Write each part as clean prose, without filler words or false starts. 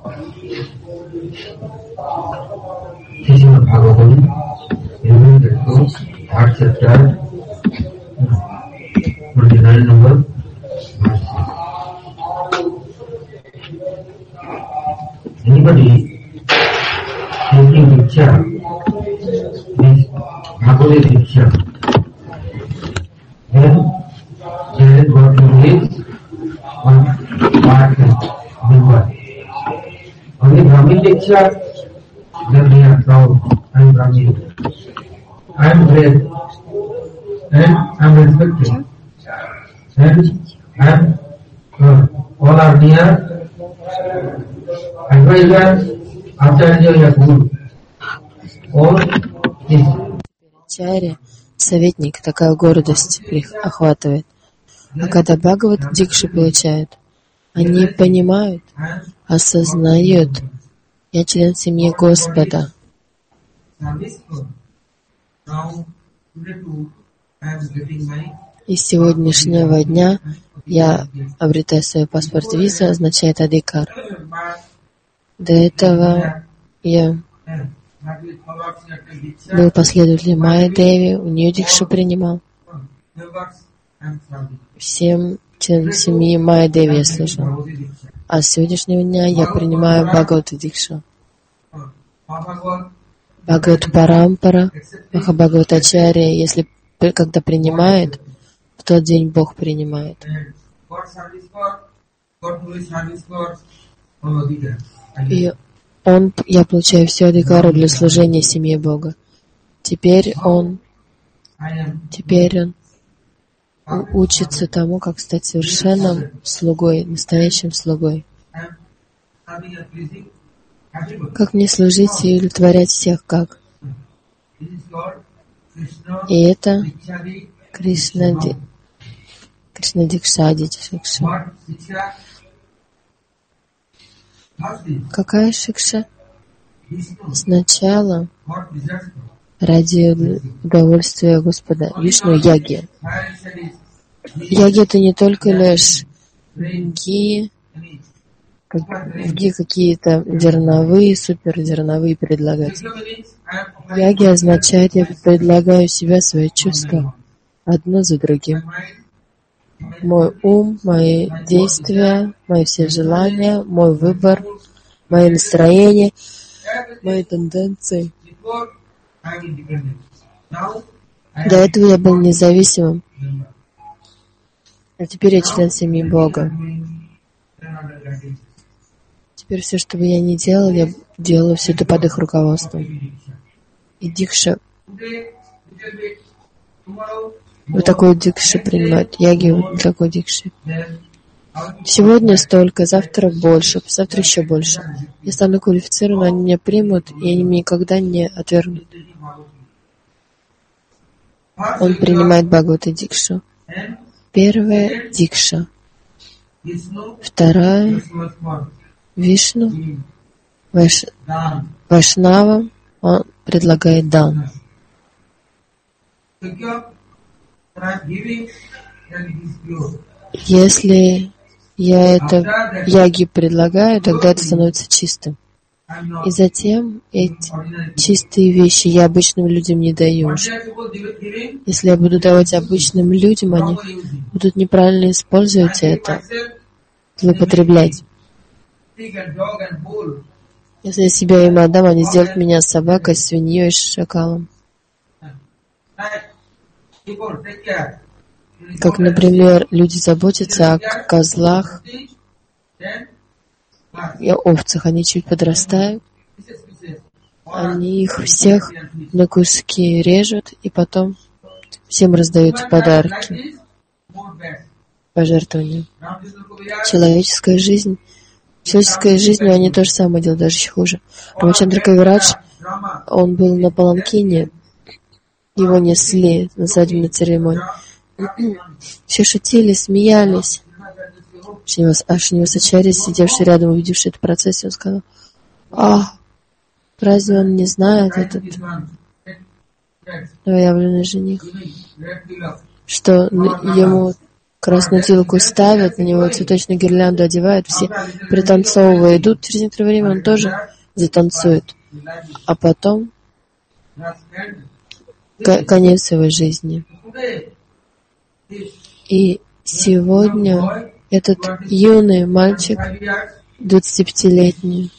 Teaching of Bhagavatam, reviewing the books, third chapter, 29 number, verse. Anybody taking Diksha, means Bhagavad Diksha, then there is what he lives on part member. Only Brahmin Diksha, then they are proud, I am Brahmin, I am great, and I am respected, and I am all are near advisors, Acharya or Guru. All is Ачарья, советник, такая гордость их охватывает. А когда Бхагават Дикшу получают, они понимают, осознают, я член семьи Господа. И с сегодняшнего дня я обретаю свой паспорт виза, означает адикар. До этого я был последователем Майя Деви, у нее Дикшу принимал. Всем членам семьи Майя Деви я служил. А с сегодняшнего дня я принимаю Бхагавата Дикшу. Бхагават Парампара, Махабхагават Ачарья, если когда принимает, в тот день Бог принимает. И я получаю всю адикару для служения семье Бога. Теперь он учится тому, как стать совершенным слугой, настоящим слугой. Как мне служить и удовлетворять всех, как? И это Кришна Дикшади Шикша. Какая шикша? Сначала ради удовольствия Господа. Вишну яги. Яги это не только лишь ги какие-то зерновые, суперзерновые предлагать. Яги означает, я предлагаю себя, свои чувства, одно за другим. Мой ум, мои действия, мои все желания, мой выбор, мои настроения, мои тенденции. До этого я был независимым. А теперь я член семьи Бога. Теперь все, что бы я ни делал, я делаю все это под их руководством. И Дикша, вот такой Дикши принимают. Яги вот такой Дикши. Сегодня столько, завтра больше, завтра еще больше. Я стану квалифицирован, они меня примут, и они меня никогда не отвергнут. Он принимает Бхагавата Дикшу. Первая Дикша. Вторая Вишну. Вайшнава. Он предлагает дан. Если я это яги предлагаю, тогда это становится чистым. И затем эти чистые вещи я обычным людям не даю уже. Если я буду давать обычным людям, они будут неправильно использовать это, злоупотреблять. Если я себя им отдам, они сделают меня собакой, свиньей, шакалом. Как, например, люди заботятся о козлах и овцах. Они чуть подрастают, они их всех на куски режут и потом всем раздают в подарки, пожертвования. Человеческая жизнь, они то же самое делают, даже еще хуже. Рамачандра Кавирадж, он был на паланкине, его несли на свадебной церемонии. Все шутили, смеялись. Шринивасачарья, сидевший рядом, увидевший этот процесс, он сказал: разве он не знает, этот новоявленный жених, что ему красную tilку ставят, на него цветочную гирлянду одевают, все пританцовывая идут, через некоторое время он тоже затанцует. А потом конец его жизни. И сегодня этот юный мальчик, 25-летний,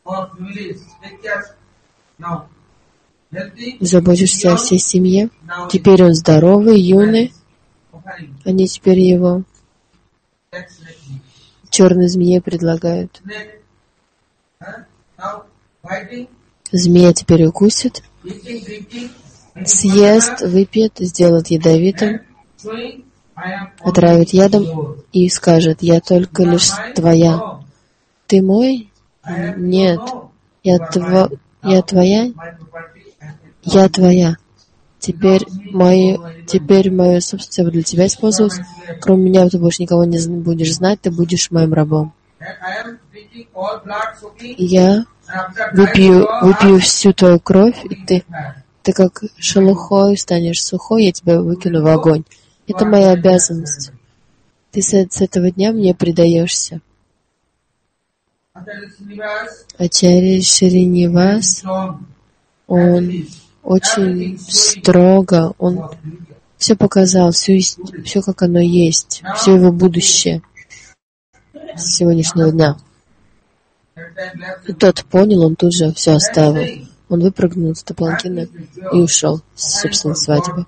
заботишься о всей семье. Теперь он здоровый, юный. Они теперь его черной змее предлагают. Змея теперь укусит, съест, выпьет, сделает ядовитым, отравит ядом и скажет: «Я только лишь твоя». Ты мой? Нет. Я твоя? Я твоя. Теперь мое собственное для тебя использовалось. Кроме меня ты больше никого не будешь знать, ты будешь моим рабом. Я выпью всю твою кровь, и ты как шелухой станешь сухой, я тебя выкину в огонь. Это моя обязанность. Ты с этого дня мне предаешься. Ачарья Шринивас, он очень строго, он все показал, все как оно есть, все его будущее с сегодняшнего дня. И тот понял, он тут же все оставил. Он выпрыгнул из паланкина и ушел с собственной свадьбы.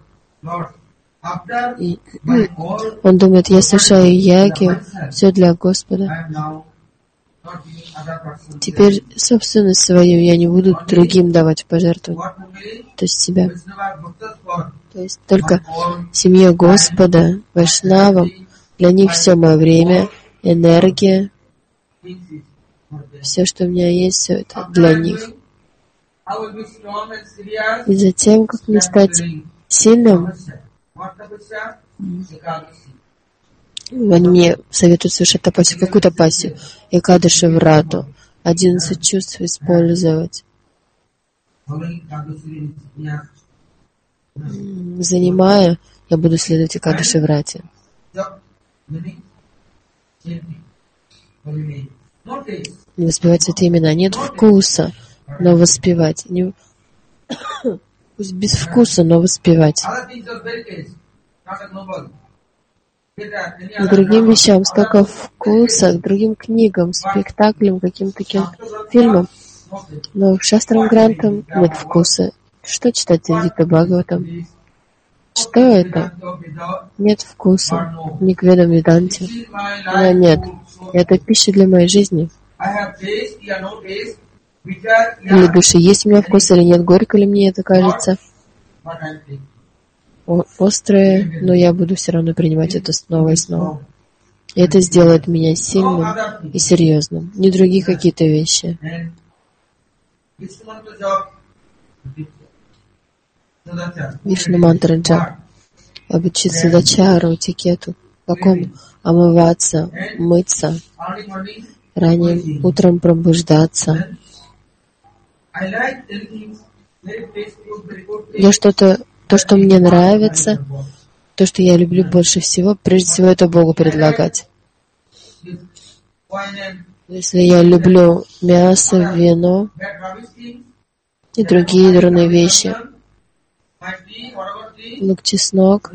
И он думает: я совершаю яги, все для Господа. Теперь собственность свою я не буду другим давать в пожертвование, то есть себя. То есть только семье Господа, вайшнавам, для них все мое время, энергия, все, что у меня есть, все это для них. И затем, как мне стать сильным, они мне советуют совершать тапасию. Какую тапасию? Экадаши врату. 11 чувств использовать. Занимая, я буду следовать Экадаши врате. Не воспевать святые имена. Нет вкуса, но воспевать. Пусть без вкуса, но воспевать. К другим вещам столько вкуса, к другим книгам, спектаклям, каким-то таким фильмам. Но к шастрам грантам нет вкуса. Что читать Гита Бхагаватам? Что это? Нет вкуса. Ни к Ведам Веданте. Но нет. Это пища для моей жизни. Для души есть у меня вкус или нет, горько ли мне это кажется. Острое, но я буду все равно принимать это снова и снова. И это сделает меня сильным и серьезным. Не другие какие-то вещи. Вишну мантра джап. Обучить садачару, этикету. Какому? Омываться, мыться. Ранним утром пробуждаться. Я то, что мне нравится, то, что я люблю больше всего, прежде всего это Богу предлагать. Если я люблю мясо, вино и другие дурные вещи, лук, чеснок,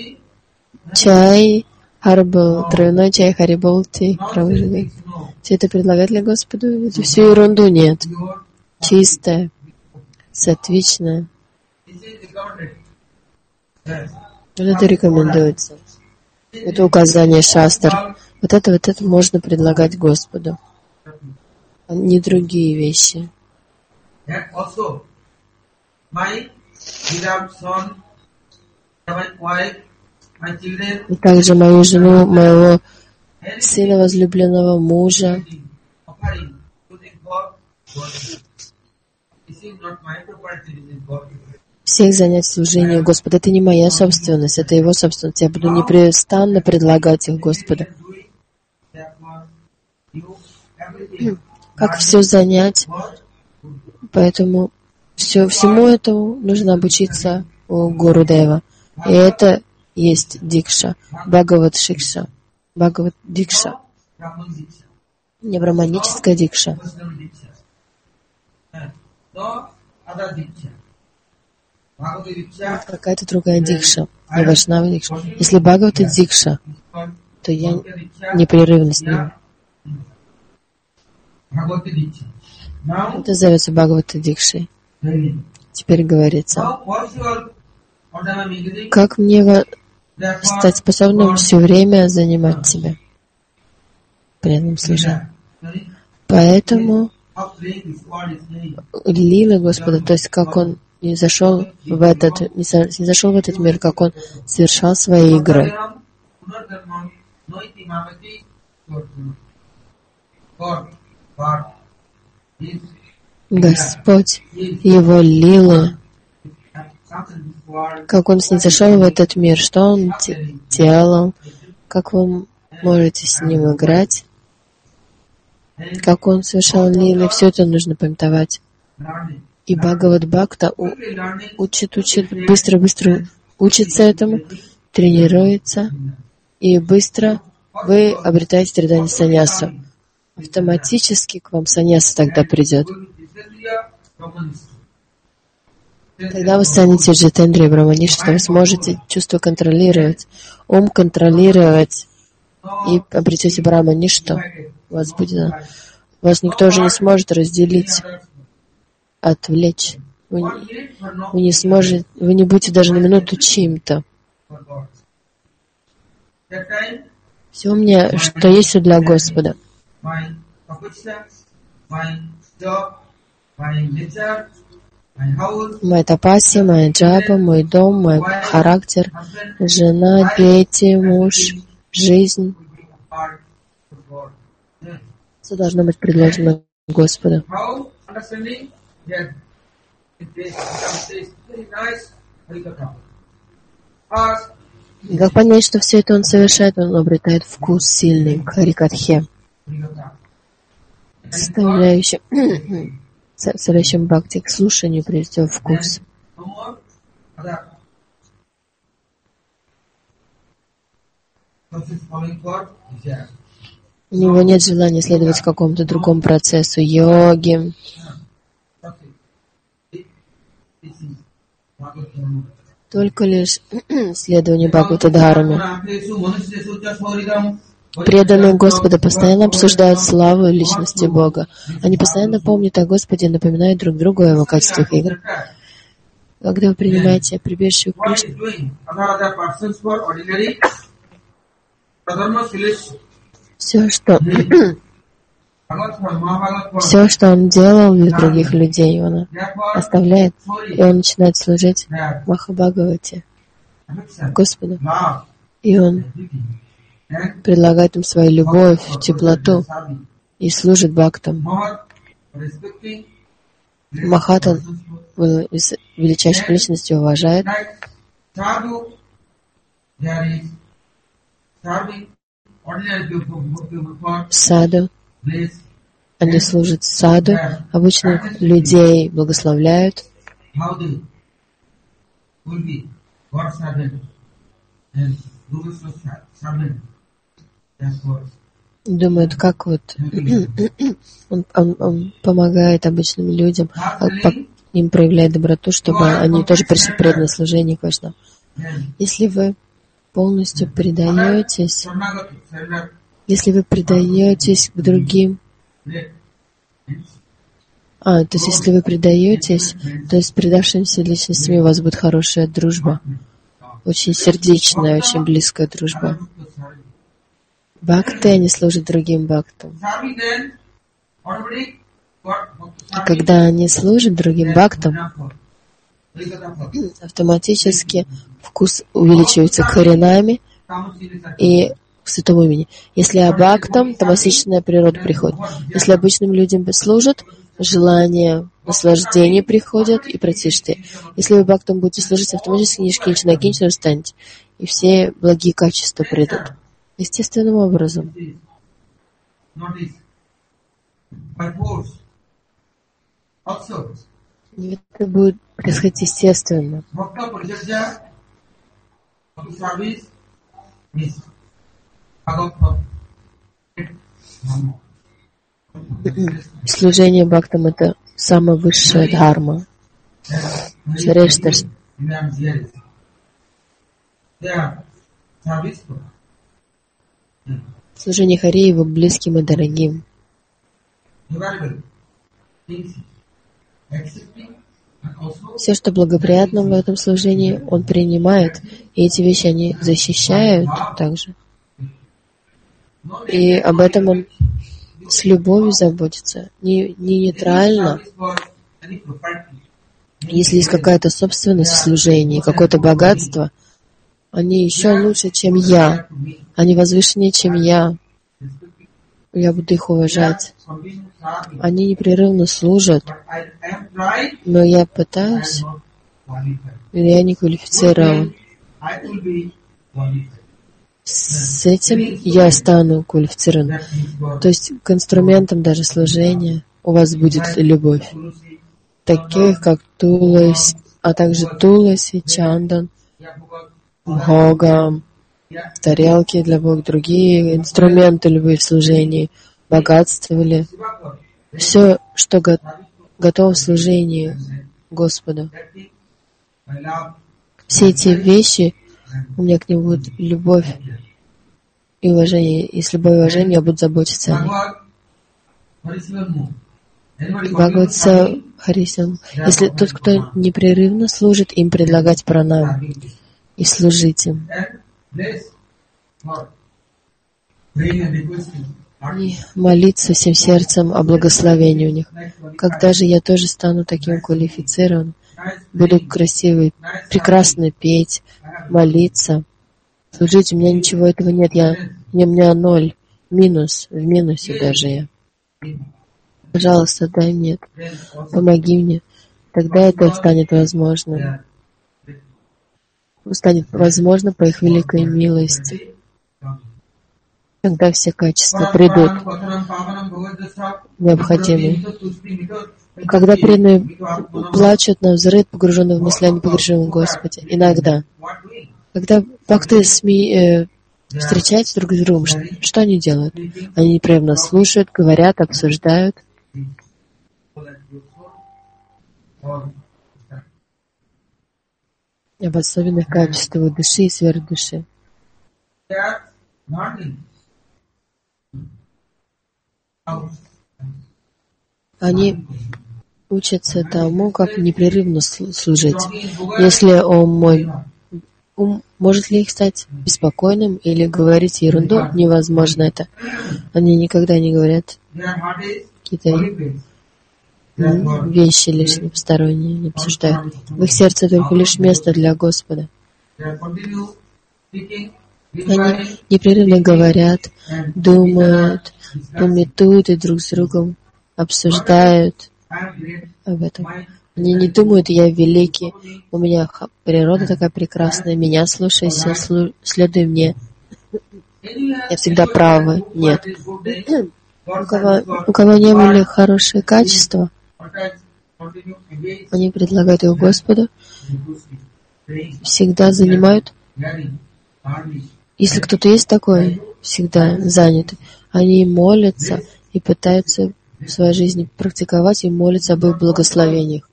чай, харбал, травяной чай, хариболти, все это предлагать для Господа, это всю ерунду нет. Чистое, сатвичное. Вот это рекомендуется. Это указание шастр. Вот это можно предлагать Господу, а не другие вещи. И также мою жену, моего сына, возлюбленного мужа. Всех занять служение Господа. Это не моя собственность, это Его собственность. Я буду непрестанно предлагать их Господу. Как все занять? Поэтому всему этому нужно обучиться у Гурудева. И это есть дикша, Бхагават Шикша, Бхагават Дикша, не браманическая дикша. Какая-то другая дикша, не Вайшнава дикша. Если Бхагавата дикша, то я непрерывно с ним. Это зовется Бхагавата дикшей. Теперь говорится, как мне стать способным все время занимать тебя преданным служением. Поэтому лила Господа, то есть как Он не зашел в этот мир, как Он совершал свои игры. Господь, Его лилы, как Он снизошел в этот мир, что Он делал, как вы можете с Ним играть, как Он совершал лилы, все это нужно памятовать. И Бхагават Бхакта учит, быстро учится этому, тренируется, и быстро вы обретаете страдания саньяса. Автоматически к вам саньяса тогда придет. Тогда вы станете джитендрией браманишта, вы сможете чувство контролировать, ум контролировать, и обретете браманишту. Вас никто уже не сможет разделить, отвлечь. Вы не будете даже на минуту чьим-то. Все у меня, что есть, все для Господа. Моя тапасия, моя джаба, мой дом, мой характер, жена, дети, муж, жизнь. Все должно быть предложено Господу. И как понять, что все это Он совершает, Он обретает вкус сильный к Харикатхе, составляющим бхакти, к слушанию, прежде всего, вкус. У него нет желания следовать какому-то другому процессу йоги. Только лишь следование Бхагавата-дхарме. Преданные Господа постоянно обсуждают славу и личности Бога. Они постоянно помнят о Господе и напоминают друг другу о Его качествах игр. Когда вы принимаете прибежище в Кришне, все, что Он делал для других людей, Он оставляет, и Он начинает служить Махабхагавате, Господу. И Он предлагает им свою любовь, теплоту и служит бхактам. Махатан величайших личностей уважает. Саду. Они служат саду. Обычных людей благословляют. Думают, как вот он помогает обычным людям, им проявляет доброту, чтобы они тоже пришли в преданное служение к Вайшнавам. Если вы полностью предаетесь, к другим, то есть если вы предаетесь, то с предавшимися личностями у вас будет хорошая дружба, очень сердечная, очень близкая дружба. Бхакты, они служат другим бхактам. И когда они служат другим бхактам, автоматически вкус увеличивается коренами и к святому имени. Если абхактам, тамасичная природа приходит. Если обычным людям служат, желание наслаждения приходят и пратишты. Если вы бхактам будете служить, автоматически нишкинчана, кинчана станете, и все благие качества придут. Естественным образом. И это будет происходить естественно. Служение бхактам — это самая высшая дхарма. Шрешташ. Служение Хари его близким и дорогим. Все, что благоприятно в этом служении, он принимает, и эти вещи они защищают также. И об этом он с любовью заботится, не нейтрально. Если есть какая-то собственность в служении, какое-то богатство, они еще лучше, чем я. Они возвышеннее, чем я. Я буду их уважать. Они непрерывно служат, но я пытаюсь, или я не квалифицирован. С этим я стану квалифицирован. То есть к инструментам даже служения у вас будет любовь. Таких как Туласи, а также Туласи, Чандан, Бхога, тарелки для Бога, другие инструменты любви в служении, богатство или все, что готово в служении Господу. Все эти вещи, у меня к ним будет любовь и уважение. И с любовью и уважением я буду заботиться о них. Бхагаватса Харисям. Если тот, кто непрерывно служит, им предлагать пранам и служить им. И молиться всем сердцем о благословении у них. Когда же я тоже стану таким квалифицированным, буду красивый, прекрасно петь, молиться, служить, у меня ничего этого нет, у меня ноль, минус, в минусе даже я. Пожалуйста, дай мне это, помоги мне, тогда это станет возможным. Станет возможно по их великой милости. Когда все качества придут, необходимые. Когда преданные плачут на взрыв, погруженные в мысли о непогрешимом Господе, иногда. Когда бхакты встречаются друг с другом, что они делают? Они непрерывно слушают, говорят, обсуждают. Об особенных качествах души и сверхдуши. Они учатся тому, как непрерывно служить. Если может ли их стать беспокойным или говорить ерунду? Невозможно это. Они никогда не говорят какие-то вещи лишние, посторонние, не обсуждают. В их сердце только лишь место для Господа. Они непрерывно говорят, думают, пометуют и друг с другом обсуждают об этом. Они не думают, я великий, у меня природа такая прекрасная, меня слушайся, следуй мне. Я всегда правы. Нет. У кого не были хорошие качества, они предлагают их Господу, всегда занимают. Если кто-то есть такой, всегда занят, они молятся и пытаются в своей жизни практиковать и молятся об их благословениях.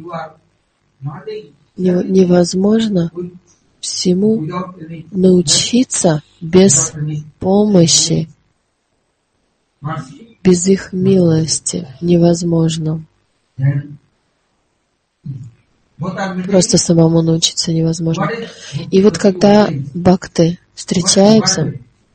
Невозможно всему научиться без помощи, без их милости. Невозможно. Просто самому научиться невозможно. И вот когда бхакты встречаются,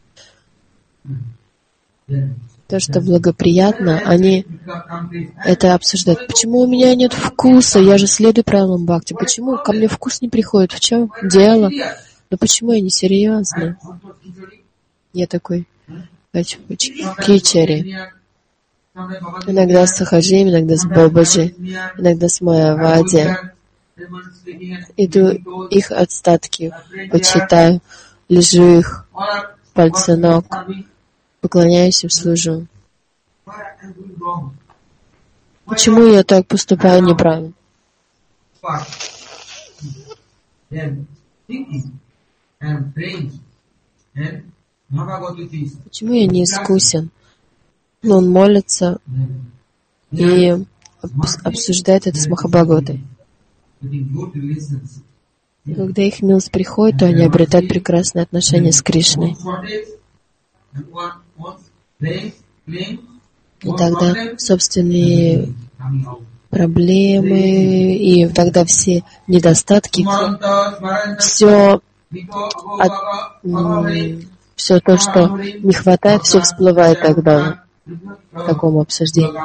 то, что благоприятно, они это обсуждают. Почему у меня нет вкуса? Я же следую правилам бхакти. Почему ко мне вкус не приходит? В чем дело? Но почему я не серьезный? Я такой кичари. Иногда с Сахаджием, иногда с Бабаджи, иногда с Майавади. Иду их отстатки, почитаю, лежу их пальцы ног, поклоняюсь им, служу. Почему я так поступаю неправильно? Почему я не искусен? Но он молится и обсуждает это с Махабхагаватой. И когда их милость приходит, то они обретают прекрасные отношения с Кришной. И тогда собственные проблемы, и тогда все недостатки, все то, что не хватает, все всплывает тогда в таком обсуждении.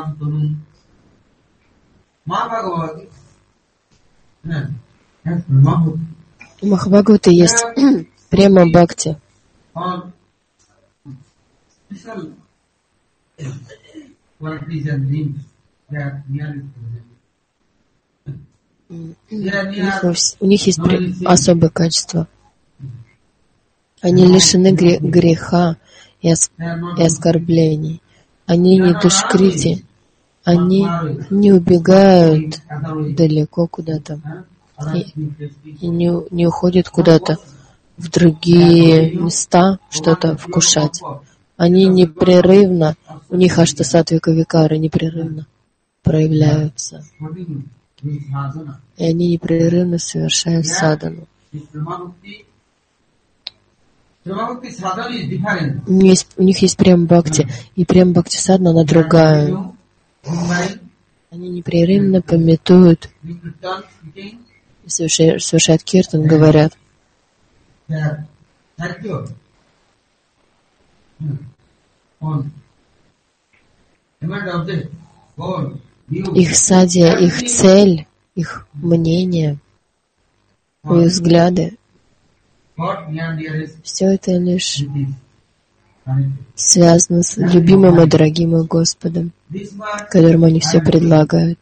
У Махабхагаваты есть према бхакти. У них есть особое качество. Они лишены греха и оскорблений. Они не душкрити. Они не убегают далеко куда-то и не уходят куда-то в другие места что-то вкушать. Они непрерывно, у них аштасатвика викары непрерывно проявляются. И они непрерывно совершают садану. У них есть прем бхакти, и прем бхакти садхана, она другая. Они непрерывно памятуют, совершают киртан, говорят. Их садья, их цель, их мнение, их взгляды, все это лишь связано с любимым и дорогим их Господом, которому они все предлагают.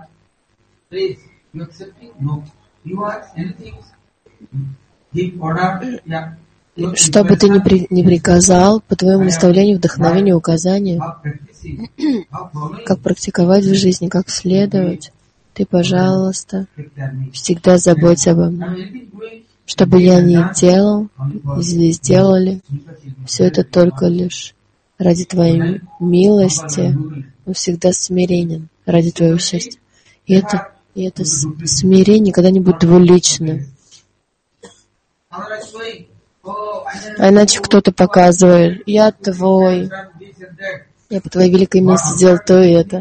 Что бы ты ни приказал, по твоему наставлению, вдохновению, указанию, как практиковать в жизни, как следовать, ты, пожалуйста, всегда заботься обо мне. Что бы я ни делал, здесь сделали, все это только лишь ради Твоей милости, он всегда смиренен ради Твоего счастья. И это смирение никогда не будет двуличным. А иначе кто-то показывает: я твой, я по Твоей великой милости сделал то и это.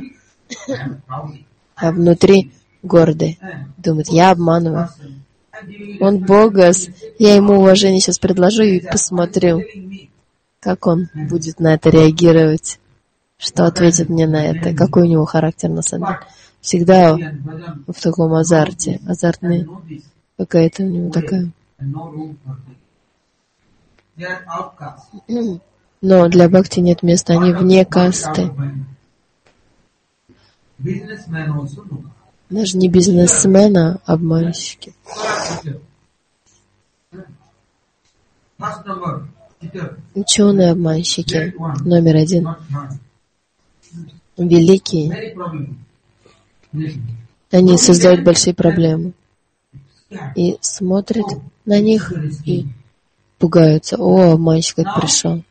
А внутри гордый, думает: я обманываю. Он богос, я ему уважение сейчас предложу и посмотрю, как он будет на это реагировать, что ответит мне на это, какой у него характер на самом деле. Всегда в таком азарте, азартный, какая-то у него такая. Но для бхакти нет места, они вне касты. Даже не бизнесмены, а обманщики. Ученые обманщики номер один. Великие. Они создают большие проблемы. И смотрят на них и пугаются. О, обманщик пришел.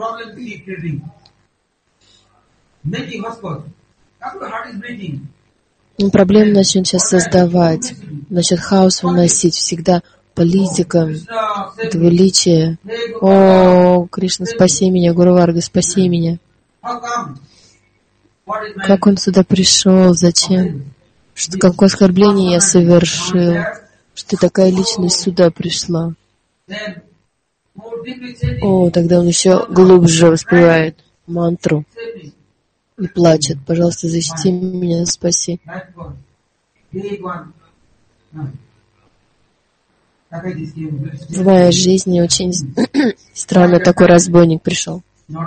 Проблему начнет сейчас создавать, начнет хаос выносить, всегда политика, двуличие. О, Кришна, спаси меня, Гуру Варга, спаси меня. Как он сюда пришел, зачем? Какое оскорбление я совершил? Что такая личность сюда пришла? О, тогда он еще глубже воспевает мантру и плачет: пожалуйста, защити меня, спаси. В моей жизни очень странно такой разбойник пришел.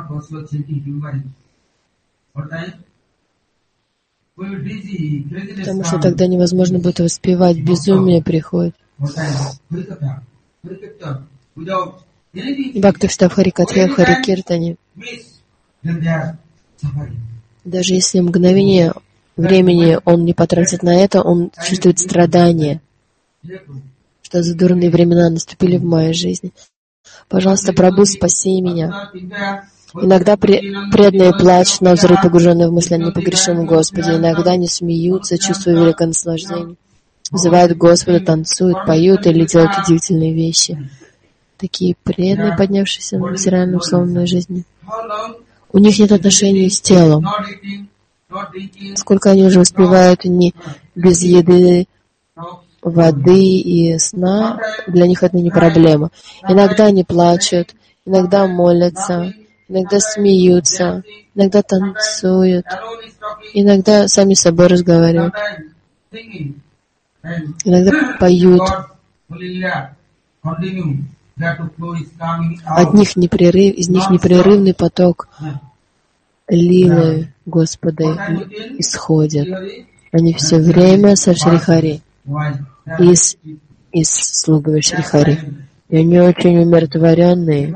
Потому что тогда невозможно будет воспевать, безумие приходит. Бхакти в Харикатхе, в Харикиртане. Даже если мгновение времени он не потратит на это, он чувствует страдания. Что за дурные времена наступили в моей жизни. Пожалуйста, Прабху, спаси меня. Иногда преданные плачут на взрыв, погруженные в мысли о непогрешимом Господе. Иногда они смеются, чувствуя великое наслаждение. Взывают к Господу, танцуют, поют или делают удивительные вещи. Такие преданные, поднявшиеся в материальной условной жизни. У них нет отношений с телом. Сколько они уже успевают не без еды, воды и сна, для них это не проблема. Иногда они плачут, иногда молятся, иногда смеются, иногда танцуют, иногда сами с собой разговаривают, иногда поют. Из них непрерывный поток лилы Господа исходит. Они все время со Шри Хари, из слугами Шри Хари. И они очень умиротворенные,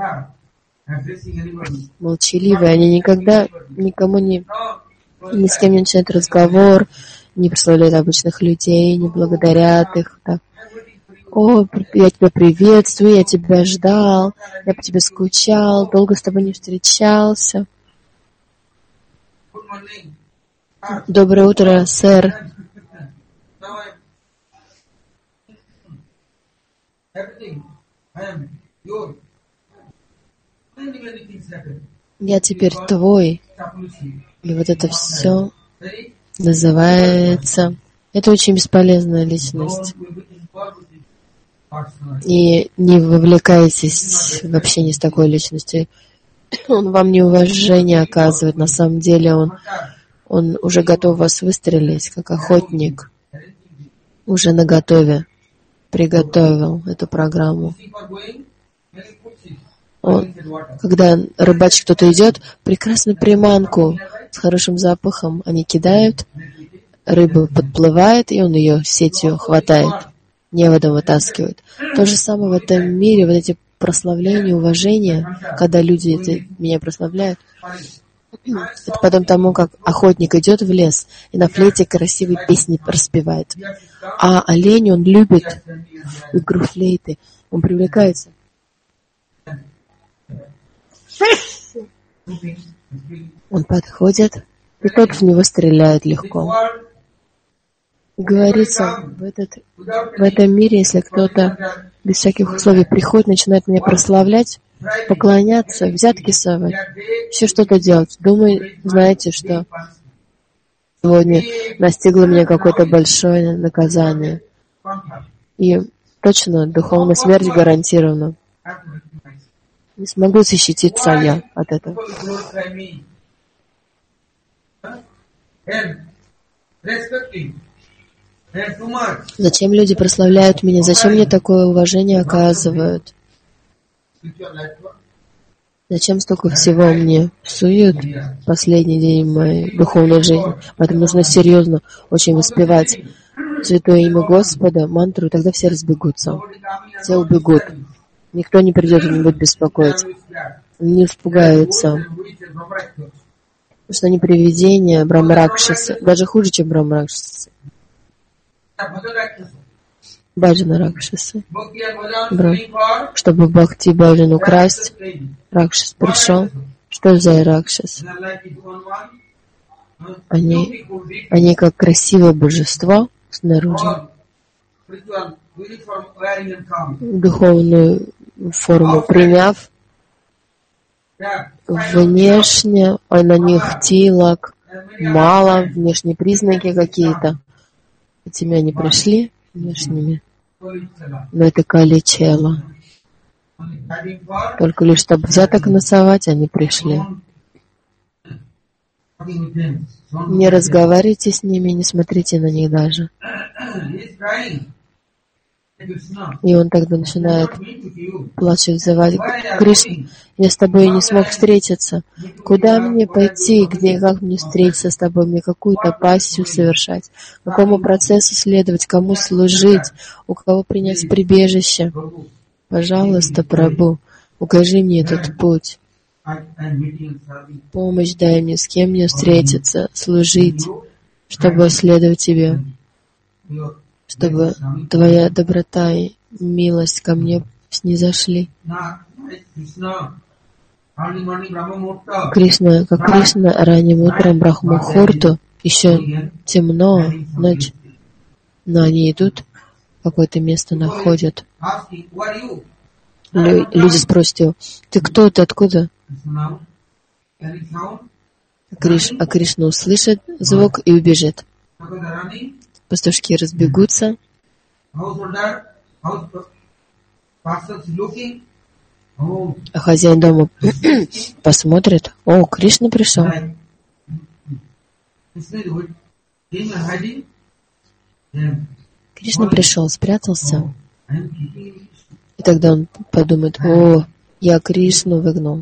молчаливые. Они никогда никому ни с кем не начинают разговор, не прославляют обычных людей, не благодарят их. Так. О, я тебя приветствую, я тебя ждал, я по тебе скучал, долго с тобой не встречался. Доброе утро, сэр. Я теперь твой. И вот это все называется... Это очень бесполезная личность. И не вовлекайтесь в общение с такой личностью. Он вам неуважение оказывает. На самом деле он уже готов вас выстрелить, как охотник. Уже наготове. Приготовил эту программу. Когда рыбачить кто-то идет, прекрасную приманку с хорошим запахом они кидают, рыба подплывает, и он ее сетью хватает, неводом вытаскивает. То же самое в этом мире, вот эти прославления, уважения, когда люди меня прославляют, это потом тому, как охотник идет в лес и на флейте красивые песни распевает. А олень, он любит игру флейты, он привлекается. Он подходит, и тот в него стреляет легко. И говорится, в этом мире, если кто-то без всяких условий приходит, начинает меня прославлять, поклоняться, взятки совать, еще что-то делать. Думаю, знаете, что сегодня настигло меня какое-то большое наказание. И точно духовная смерть гарантирована. Не смогу защититься я от этого. Зачем люди прославляют меня? Зачем мне такое уважение оказывают? Зачем столько всего мне псуют в последний день моей духовной жизни? Поэтому нужно серьезно очень воспевать святое имя Господа, мантру, и тогда все разбегутся. Все убегут. Никто не придет и не будет беспокоить. Не испугаются. Потому что они привидения, Брахмаракшасы. Даже хуже, чем Брахмаракшасы. Баджана Ракшасы. Чтобы Бхакти Баджан украсть, Ракшас пришел. Что за Ракшас? Они как красивое божество снаружи. Духовную форму приняв, внешне, а на них тилак, мало, внешние признаки какие-то. Этими они пришли, внешними. Но это кали-чела. Только лишь чтобы взяток насовать, они пришли. Не разговаривайте с ними, не смотрите на них даже. И он тогда начинает плачать, взывать: Кришна, я с тобой не смог встретиться. Куда мне пойти, как мне встретиться с тобой, мне какую тапассию совершать, какому процессу следовать, кому служить, у кого принять прибежище. Пожалуйста, Прабху, укажи мне этот путь. Помощь дай мне, с кем мне встретиться, служить, чтобы следовать тебе. Чтобы Твоя доброта и милость ко мне снизошли. Кришна, как Кришна, ранним утром Брахмахурту, еще темно, ночь, но они идут, какое-то место находят. Люди спросят его: ты кто, ты откуда? А Кришна услышит звук и убежит. Пастушки разбегутся. А хозяин дома посмотрит: о, Кришна пришел. Кришна пришел, спрятался. И тогда он подумает: о, я Кришну выгнал.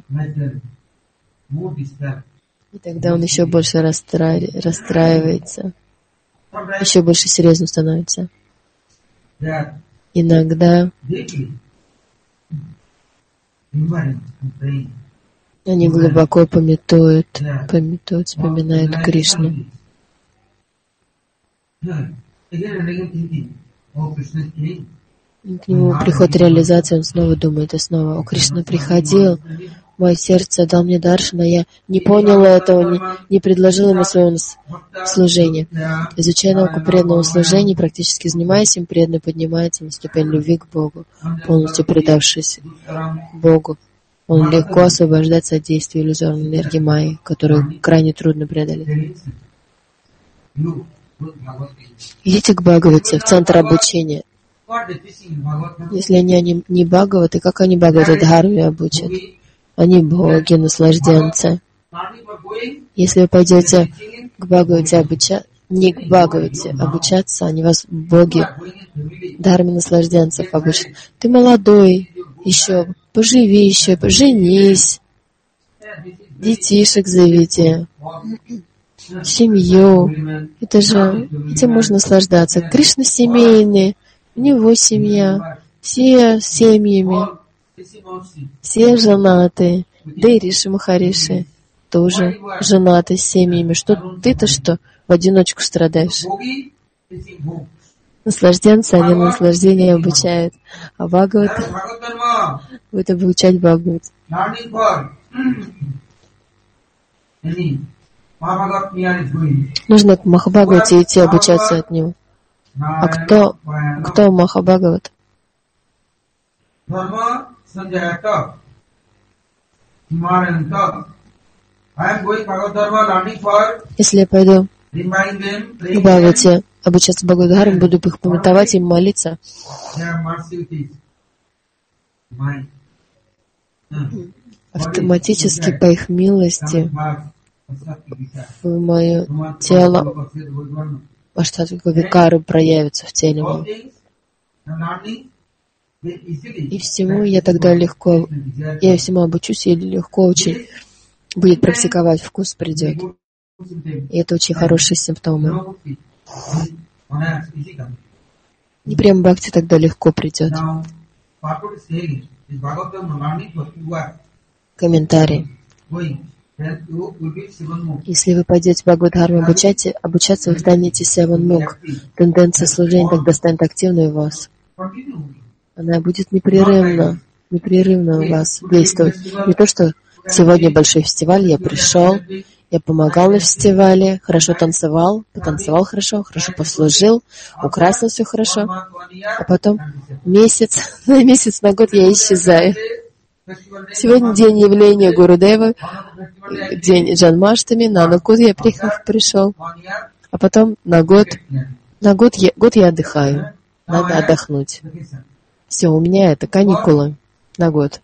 И тогда он еще больше расстраивается, еще больше серьезно становится. Иногда они глубоко пометуют, вспоминают Кришну. К нему приходит реализация, он снова думает и снова: о, Кришна приходил, мое сердце дал мне даршана, я не понял этого, не предложил ему своего служения. Изучая науку преданного служения, практически занимаясь им, преданный поднимается на ступень любви к Богу, полностью предавшись Богу. Он легко освобождается от действия иллюзорной энергии майи, которую крайне трудно преодолеть. Идите к Бхагавате, в центр обучения. Если они не Бхагаваты, как они Бхагавата Дхарме обучат? Они боги, наслажденцы. Если вы пойдете к Бхагавате не к Бхагавате обучаться, они вас боги, Дхарме наслажденцев обучат. Ты молодой, еще поживи, еще женись, детишек заведи, семью. Этим можно наслаждаться. Кришна семейный, у него семья, все с семьями, все женаты. Да и Риши Махариши тоже женаты с семьями. Ты-то что, в одиночку страдаешь? Наслажденцы, они наслаждение обучают. А Бхагават будет обучать Бхагават. Нужно к Махабхагавате идти обучаться от него. А кто Махабхагават? Если я пойду к Бхагавате обучаться Бхагават-дхарме, буду их памятовать, им молиться, автоматически по их милости в мое тело аштатвика викары проявится в теле моем. И всему я тогда легко, я всему обучусь, и легко очень будет практиковать, вкус придет. И это очень хорошие симптомы. И прям бхакти тогда легко придет. Комментарий. Если вы пойдете в Бхагават-дхарме обучаться, вы станете севан-мук. Тенденция служения тогда станет активной у вас. Она будет непрерывно у вас действовать. Не то, что сегодня большой фестиваль, я пришел, я помогал на фестивале, хорошо потанцевал хорошо послужил, украсил все хорошо, а потом месяц на год я исчезаю. Сегодня день явления Гурудева, день Джанмаштами, на год я пришел, а потом на год я отдыхаю. Надо отдохнуть. Все, у меня это каникулы на год.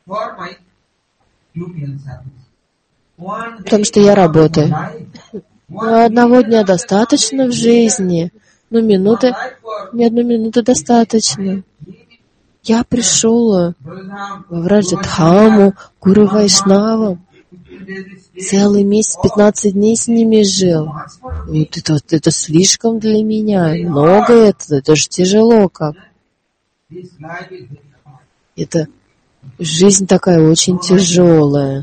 Потому что я работаю. Одного дня достаточно в жизни. Ни одной минуты достаточно. Я пришел в Враджадхаму, Гуру Вайшнавам. Целый месяц, 15 дней с ними жил. Вот это слишком для меня. Много это же тяжело как. Это жизнь такая очень тяжелая.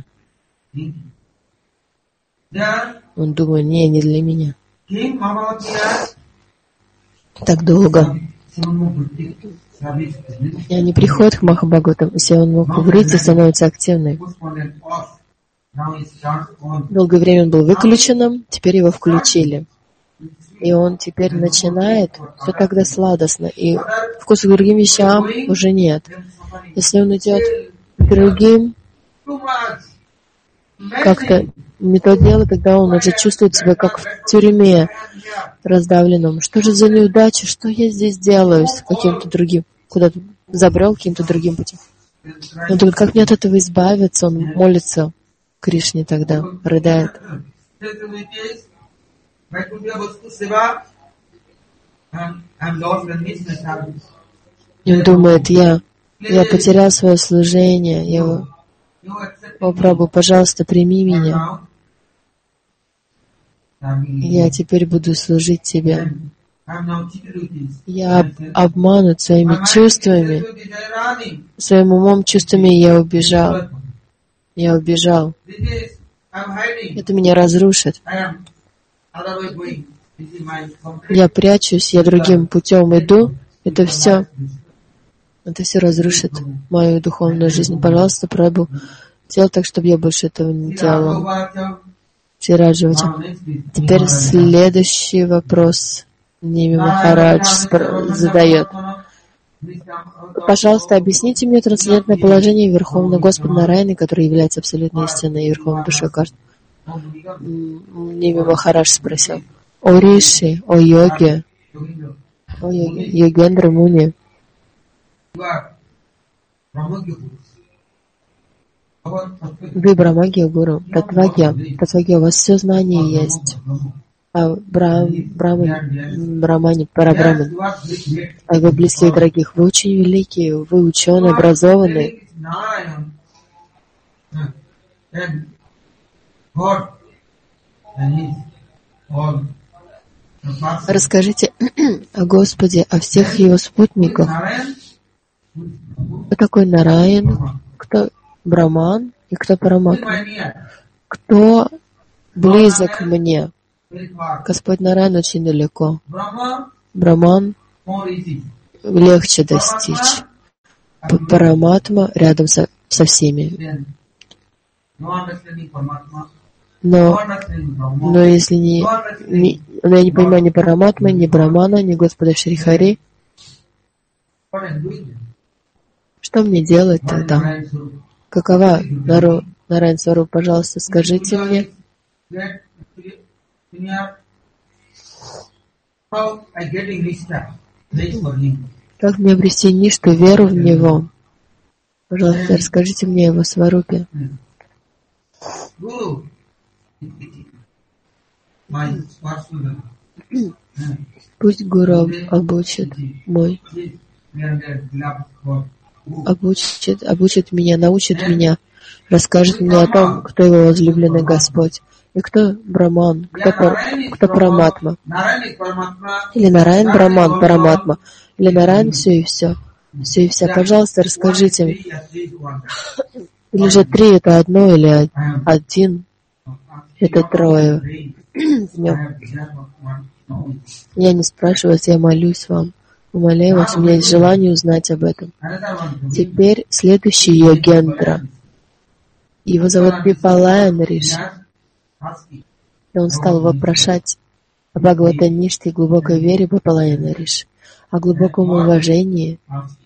Он думает: не для меня. Так долго И они приходят к Махабхагаватам, и Севанмукха-вритти становится активной. Долгое время он был выключенным, теперь его включили. И он теперь начинает, все тогда сладостно, и вкуса к другим вещам уже нет. Если он идет к другим, как-то не то дело, тогда он уже чувствует себя как в тюрьме раздавленном. Что же за неудача? Что я здесь делаю с каким-то другим? Куда-то забрел каким-то другим путем. Он думает, как мне от этого избавиться? Он молится Кришне тогда, рыдает. И он думает, я потерял свое служение, О, Прабху, пожалуйста, прими меня. Я теперь буду служить Тебе. Я обманут своими чувствами, своим умом, чувствами я убежал. Это меня разрушит. Я прячусь, я другим путем иду. Это все разрушит мою духовную жизнь. Пожалуйста, Прабху, делай так, чтобы я больше этого не делал. Ширадживача. Теперь следующий вопрос Ними Махарадж задает. Пожалуйста, объясните мне трансцендентное положение Верховного Господа Нараяны, который является абсолютной истиной и Верховной душой каждого. Ними Махарадж спросил. О Риши, о йоге, Йогендра Муни. Вы Брамагия Гуру, Татвагья, у вас все знание есть. А Брамани, Парабраман. А вы близкие дорогих, вы очень великие, вы ученые, образованные. Расскажите о Господе, о всех Его спутниках. Кто такой Нараян, кто Браман и кто Параматма? Кто близок мне? Господь Нараян очень далеко. Браман легче достичь. Параматма рядом со всеми. Но если я не понимаю ни Параматмы, ни Брамана, ни Господа Шри-Хари, что мне делать тогда? Какова Нараян Сварупа? Пожалуйста, скажите мне. Как мне обрести ништу, веру в Него? Пожалуйста, расскажите мне Его Сварупе. Пусть Гуру обучит меня, научит меня, расскажет мне о том, кто Его возлюбленный Господь. И кто Браман, кто Параматма. Или Нараян Браман, Параматма. Или Нараян все и все. Все и вся. Пожалуйста, расскажите мне. Или же три это одно, или один это трое. Я не спрашиваю, я молюсь вам. Умоляю вас, у меня есть желание узнать об этом. Теперь следующий Йогендра. Его зовут Пипалаян Риши. И он стал вопрошать о Бхагавата Ниште и глубокой вере Пипалаяна Риши, о глубоком уважении.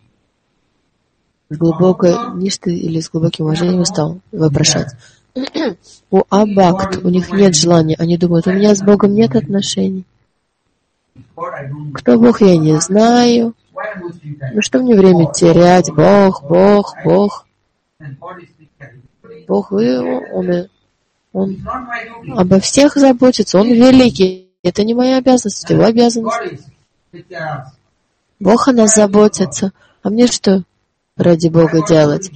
С глубокой ништой или с глубоким уважением стал вопрошать. У Абхакт, у них нет желания. Они думают, у меня с Богом нет отношений. Кто Бог, я не знаю. Ну что мне время терять? Бог. Бог, Он обо всех заботится. Он великий. Это не моя обязанность, это Его обязанность. Бог о нас заботится. А мне что ради Бога делать?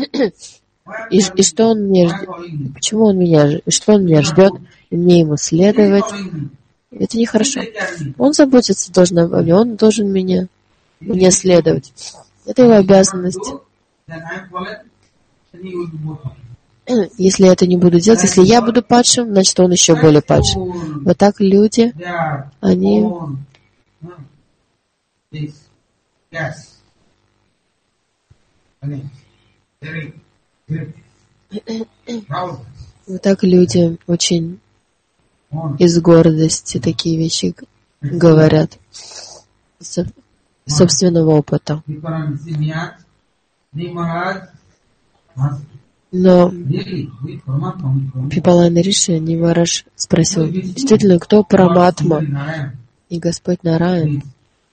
И что Он мне ждет? Почему Он меня ждет? И мне Ему следовать? Это нехорошо. Он заботится должен обо мне, Он должен мне следовать. Это Его обязанность. Если я это не буду делать, если я буду падшим, значит, Он еще более падшим. Вот так люди, они Вот так люди очень из гордости такие вещи говорят, собственного опыта. Но Пипалайна Риши Нимараш спросил, действительно, кто Параматма и Господь Нараян?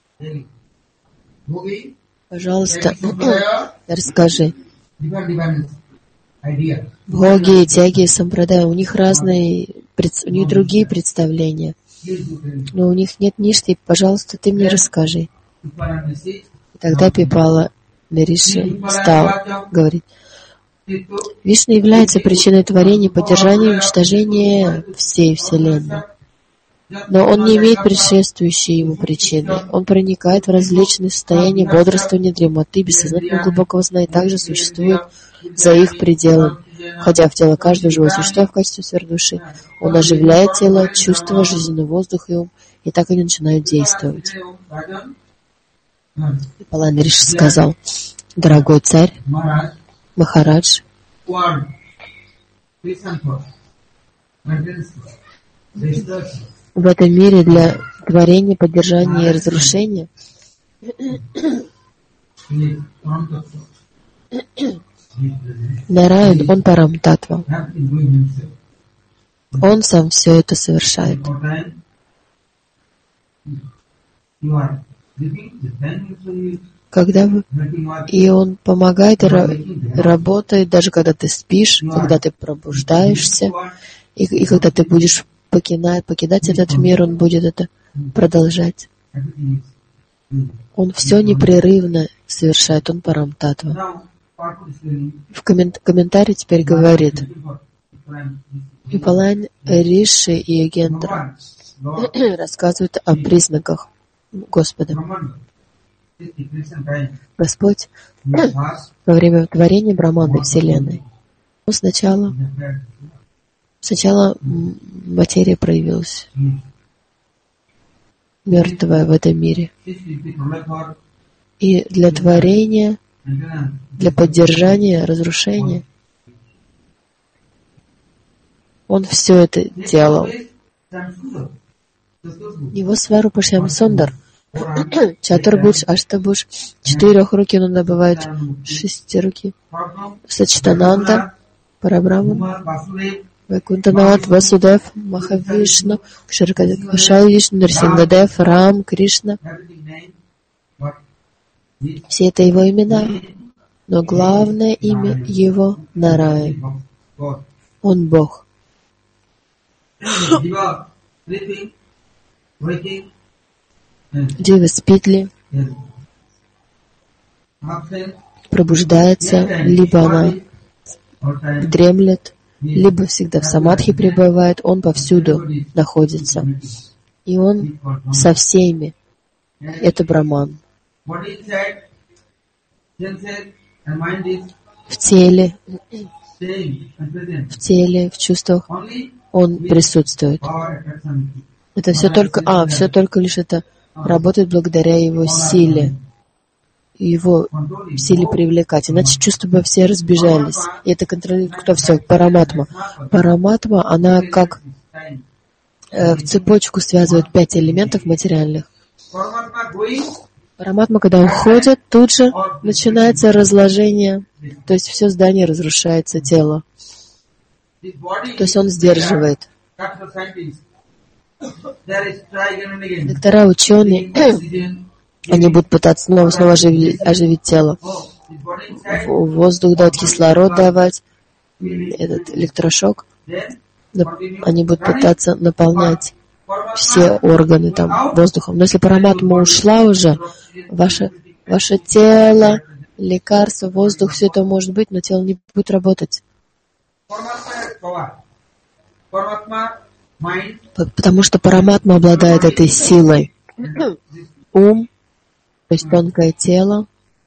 Пожалуйста, расскажи. Боги, тяги, сампрадай, у них разные, у них другие представления. Но у них нет ништы, пожалуйста, ты мне расскажи. И тогда Пипала Риши стал говорить, Вишну является причиной творения, поддержания и уничтожения всей Вселенной. Но он не имеет предшествующей ему причины. Он проникает в различные состояния бодрствования, дремоты, бессознательного глубокого сна и также существует за их пределами. Входя в тело каждого живого существа в качестве сверхдуши, он оживляет тело, чувства, жизненный воздух и ум, и так они начинают действовать. Пипалайна Риши сказал, дорогой царь, Махарадж, в этом мире для творения, поддержания и разрушения Нараян, он Парам-татва. Он сам все это совершает. И он помогает, работает, даже когда ты спишь, когда ты пробуждаешься, и когда ты будешь покидать этот мир, он будет это продолжать. Он все непрерывно совершает, он Парам-татва. В комментарии теперь говорит, Пипалайна Риши и Йогендра рассказывают о признаках Господа. Господь во время творения Брахманы Вселенной, сначала материя проявилась, мертвая в этом мире. И для творения, для поддержания, разрушения, он все это делал. Его Сварупа Шьям Сундар, Чатурбудж, Аштабудж, 4 руки, он добывает 6 руки. Сачитананда, Парабраман, Вайкунтанат, Васудев, Махавишну, Кшаркашай Вишну, Нарсингадев, Рам, Кришна. Все это его имена, но главное имя его Нараян. Он Бог. Дева спит ли, пробуждается, либо она дремлет, либо всегда в самадхи пребывает, он повсюду находится. И он со всеми. Это Браман. В теле, в чувствах он присутствует. Это все только лишь это работает благодаря его силе привлекать. Иначе чувства бы все разбежались. И это контролирует кто все? Параматма. Параматма, она как в цепочку связывает 5 элементов материальных. Параматма, когда уходит, тут же начинается разложение, то есть все здание разрушается, тело. То есть он сдерживает. Доктора, ученые, они будут пытаться снова оживить тело. Воздух дать, кислород давать, этот электрошок. Они будут пытаться наполнять все органы там воздухом. Но если параматма ушла уже, ваше тело, лекарство, воздух, все это может быть, но тело не будет работать. Потому что параматма обладает этой силой. Ум, то есть тонкое тело,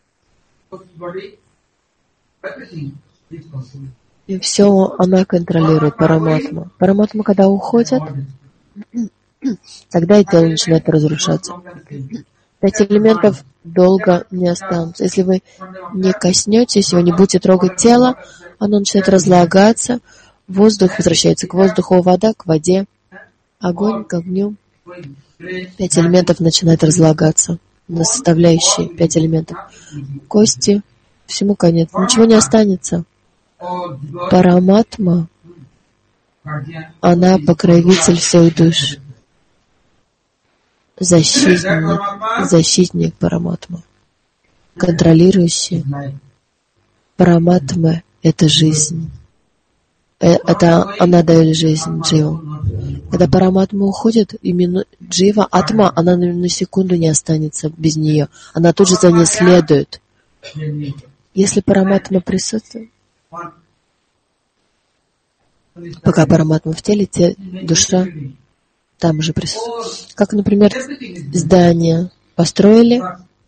и все она контролирует, параматма. Параматма, когда уходит, тогда и тело начинает разрушаться. 5 элементов долго не останутся. Если вы не коснетесь его, не будете трогать тело, оно начинает разлагаться, воздух возвращается к воздуху, вода к воде, огонь к огню. 5 элементов начинают разлагаться на составляющие 5 элементов. Кости, всему конец, ничего не останется. Параматма, она покровитель всех душ. Защитник Параматма, контролирующий. Параматма — это жизнь. Это она дает жизнь дживам. Когда Параматма уходит, именно джива, атма, она на секунду не останется без нее. Она тут же за ней следует. Если Параматма присутствует, пока Параматма в теле, душа там же присутствует. Как, например, здание построили,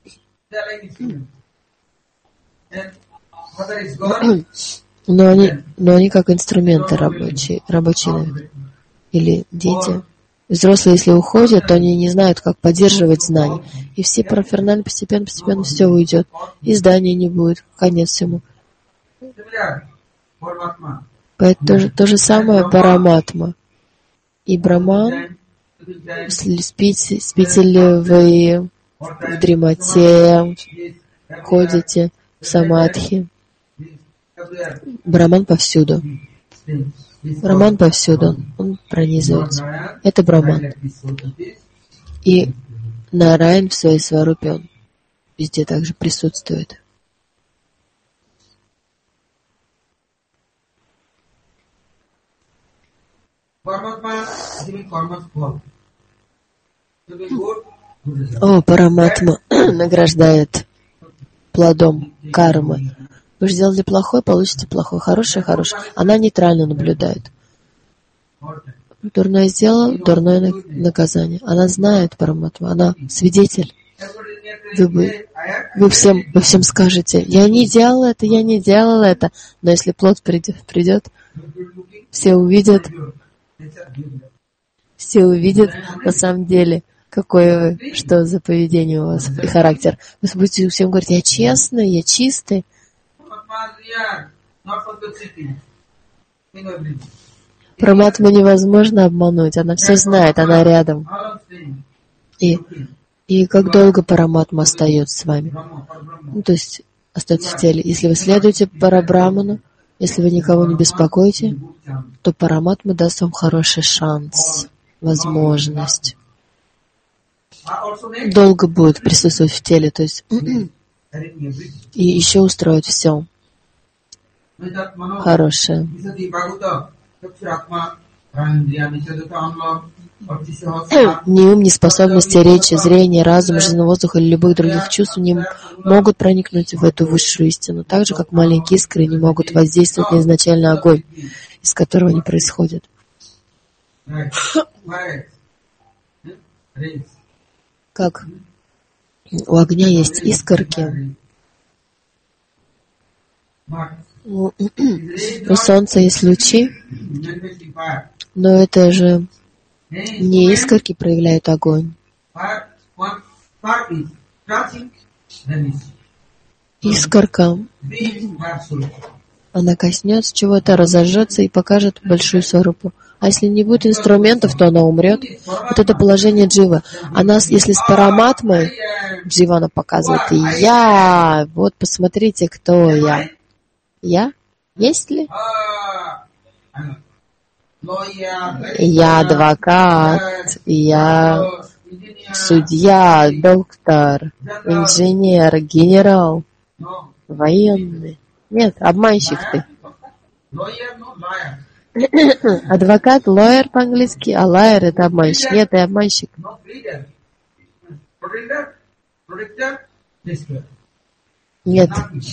но они как инструменты рабочие. Или дети. Взрослые, если уходят, то они не знают, как поддерживать знания. И все параферналь постепенно все уйдет. И здания не будет. Конец всему. Поэтому то же самое Параматма. И Брахман, спите ли вы в дремоте, ходите в самадхи. Брахман повсюду. Брахман повсюду. Он пронизывается. Это Брахман. И Нараян в своей сварупе, он везде также присутствует. Параматма награждает плодом кармы. Вы же сделали плохое, получите плохое. Хорошее. Она нейтрально наблюдает. Дурное сделал, дурное наказание. Она знает Параматму, она свидетель. Вы всем скажете: я не делал это. Но если плод придет, все увидят на самом деле, какое вы, что за поведение у вас и характер. Вы будете всем говорить: я честный, я чистый. Параматму невозможно обмануть, она все знает, она рядом. И как долго Параматма остается с вами? То есть остается в теле. Если вы следуете Парабраману, если вы никого не беспокоите, то Параматма даст вам хороший шанс, возможность. Долго будет присутствовать в теле, то есть и еще устроить все хорошее. Ни ум, ни способности речи, зрения, разума, жизненного воздуха или любых других чувств не могут проникнуть в эту высшую истину, так же, как маленькие искры не могут воздействовать на изначальный огонь, из которого они происходят. Как у огня есть искорки, у солнца есть лучи, но это же не искорки проявляют огонь. Искорка, она коснется чего-то, разожжется и покажет большую сварупу. А если не будет инструментов, то она умрет. Вот это положение дживы. Она, если с Параматмой, джива она показывает: я, вот посмотрите, кто я. Я? Есть ли? Я адвокат, я судья, доктор, инженер, генерал, военный. Нет, обманщик ты. Адвокат, lawyer по-английски, а liar — это обманщик. Нет, ты обманщик. Нет.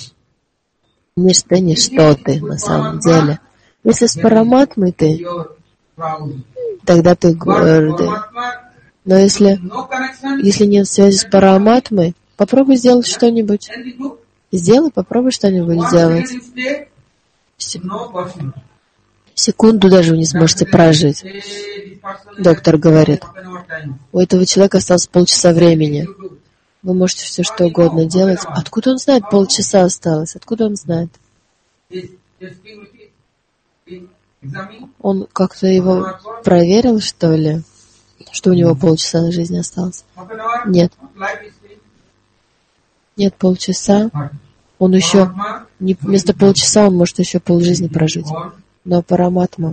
Ничто ты на самом деле. Если с Параматмой ты, тогда ты гордый. Но если нет связи с Параматмой, попробуй сделать что-нибудь. Попробуй что-нибудь сделать. Секунду даже вы не сможете прожить. Доктор говорит: у этого человека осталось полчаса времени. Вы можете все что угодно делать. Откуда он знает? Полчаса осталось. Откуда он знает? Он как-то его проверил, что ли? Что у него полчаса на жизни осталось? Нет. Нет, полчаса. Он еще, вместо полчаса он может еще полжизни прожить. Но Параматма,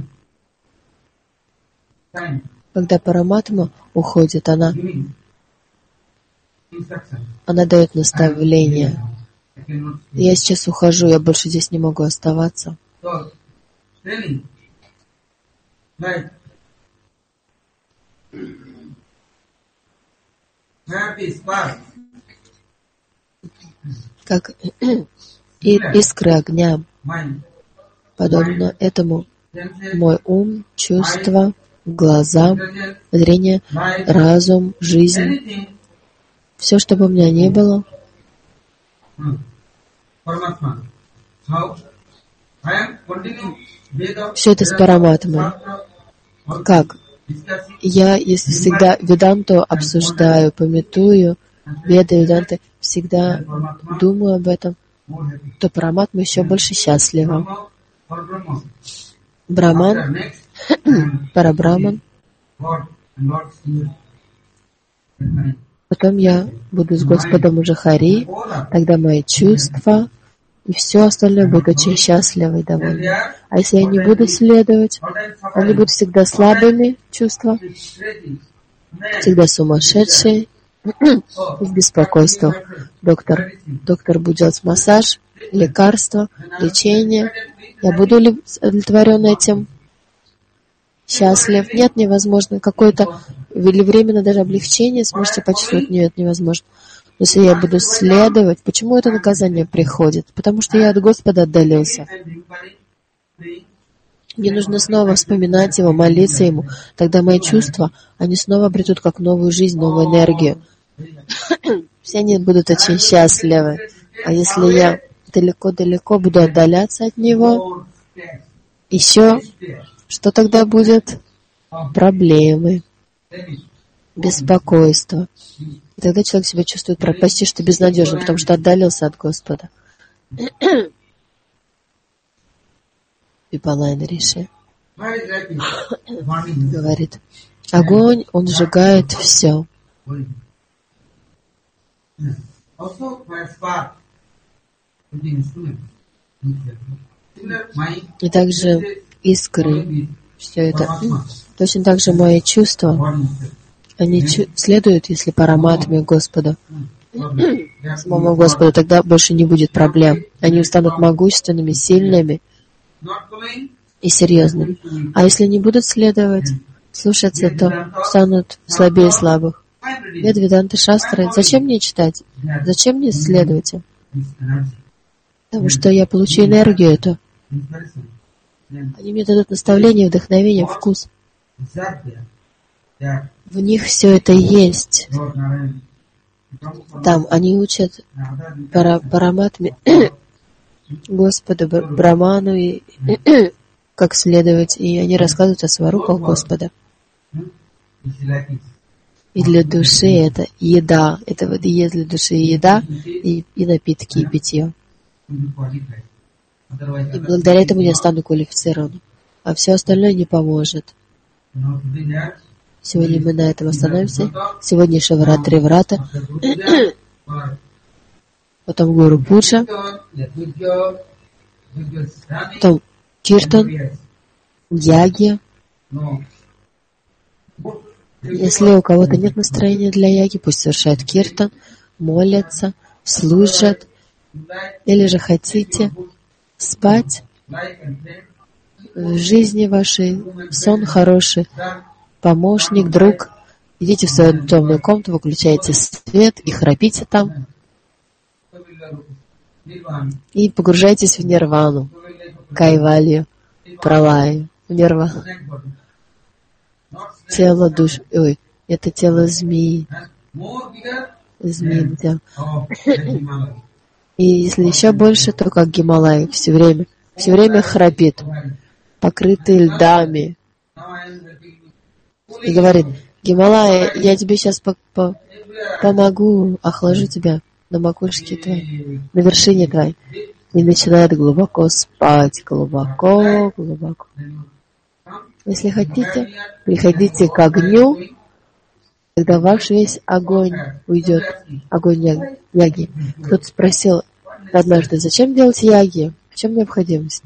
когда Параматма уходит, она дает наставление. Я сейчас ухожу, я больше здесь не могу оставаться. Как искры огня, подобно этому мой ум, чувства, глаза, зрение, разум, жизнь, все, что бы у меня ни было, все это с Параматмой. Как? Я, если всегда Веданту обсуждаю, памятую, Веды, Веданты, всегда думаю об этом, то Параматма еще больше счастлива. Браман, Парабраман. Потом я буду с Господом уже Хари, тогда мои чувства и все остальное будут очень счастливы и довольны. А если я не буду следовать, они будут всегда слабыми, чувства, всегда сумасшедшие, с беспокойством. Доктор будет делать массаж, лекарства, лечение. Я буду ли удовлетворен этим? Счастлив? Нет, невозможно. Какое-то или временно даже облегчение сможете почувствовать? Нет, невозможно. Но если я буду следовать, почему это наказание приходит? Потому что я от Господа отдалился. Мне нужно снова вспоминать Его, молиться Ему. Тогда мои чувства, они снова обретут как новую жизнь, новую энергию. Все они будут очень счастливы. А если я далеко-далеко буду отдаляться от Него, еще что тогда будет? Проблемы, беспокойство. И тогда человек себя чувствует почти что безнадежно, потому что отдалился от Господа. Випалайна Риши говорит, огонь, он сжигает все. И также искры, все это. Точно так же мои чувства, они следуют, если Параматме Господа, самому Господу, тогда больше не будет проблем. Они станут могущественными, сильными и серьезными. А если не будут следовать, слушаться, то станут слабее слабых. Вед, Веданты, Шастры. Зачем мне читать? Зачем мне следовать? Потому что я получу энергию эту. Они мне дадут наставление, вдохновение, вкус. В них все это есть. Там они учат Параматме, Господу, Браману, и как следовать, и они рассказывают о сварупах Господа. И для души это еда. Это вот есть для души еда, и напитки, и питье. И благодаря этому я стану квалифицированным. А все остальное не поможет. Сегодня мы на этом остановимся. Сегодня Шаваратри Врата. Потом Гуру Пуджа. Потом Киртан, Яги. Если у кого-то нет настроения для яги, пусть совершает киртан, молятся, служат. Или же хотите спать, в жизни вашей сон хороший, помощник, друг. Идите в свою темную комнату, выключайте свет и храпите там. И погружайтесь в нирвану, кайвалью, пралаю, в нирвану. Тело душ... Ой, это тело змеи. Змеи, да. И если еще больше, то как Гималай все время храпит, покрытый льдами. И говорит, Гималай, я тебе сейчас помогу, охлажу тебя на макушке твоей, на вершине твоей. И начинает глубоко спать, глубоко. Если хотите, приходите к огню, когда ваш весь огонь уйдет, огонь яги. Кто-то спросил однажды, зачем делать яги? В чем необходимость?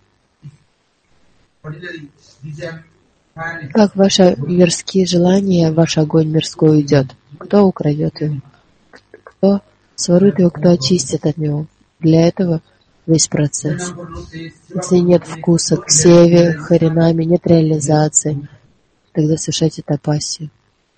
Как ваши мирские желания, ваш огонь мирской уйдет? Кто украдет его? Кто сворует его, кто очистит от него? Для этого весь процесс. Если нет вкуса к севе, харинаме, нет реализации, тогда совершайте тапассию.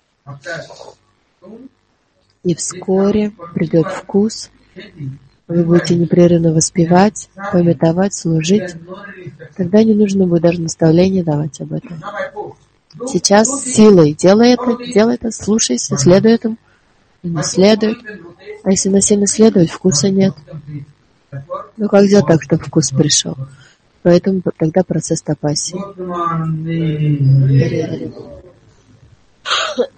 И вскоре придет вкус, вы будете непрерывно воспевать, памятовать, служить. Тогда не нужно будет даже наставления давать об этом. Сейчас силой делай это, слушайся, следуй этому, и не следует. А если насильно следовать, вкуса нет. Ну как сделать так, чтобы вкус пришел? Поэтому тогда процесс тапассии.